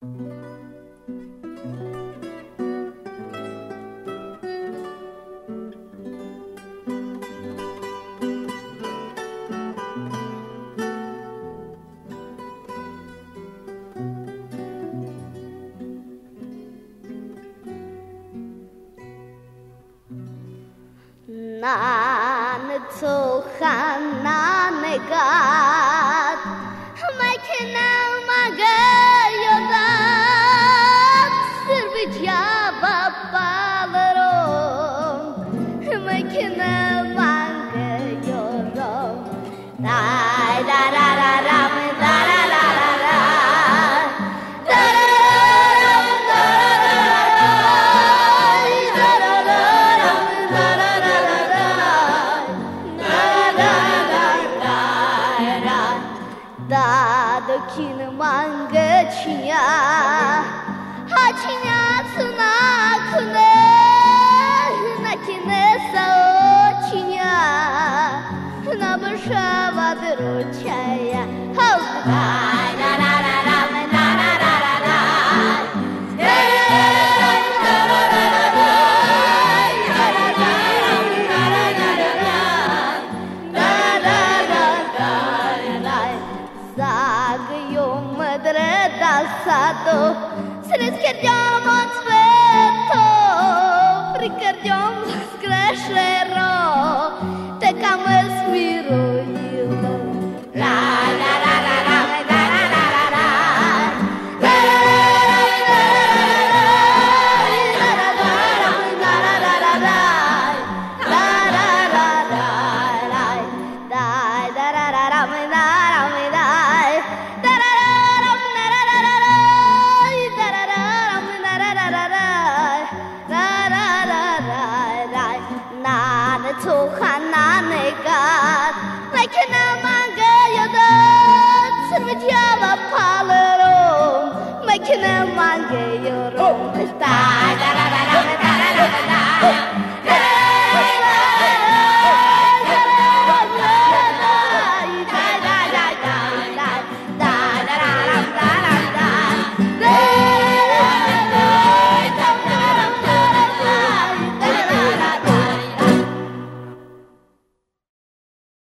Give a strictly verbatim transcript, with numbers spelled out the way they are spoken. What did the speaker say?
난 소한 내가 마이크나 마가요다 스르비자 바바로 마이크나 마가요로 다이다라라라 다라라라라 다도키는 망가치냐 하치냐 스나쿠네 나키네 사오치냐 나버샤바드로 차야 하우다라라라라 나라라라라 Sato, se ne scherziamo aspetto, ricordiamo screscerò, te camo smiro io. La la la la la la la la la la. 소한 나네가 like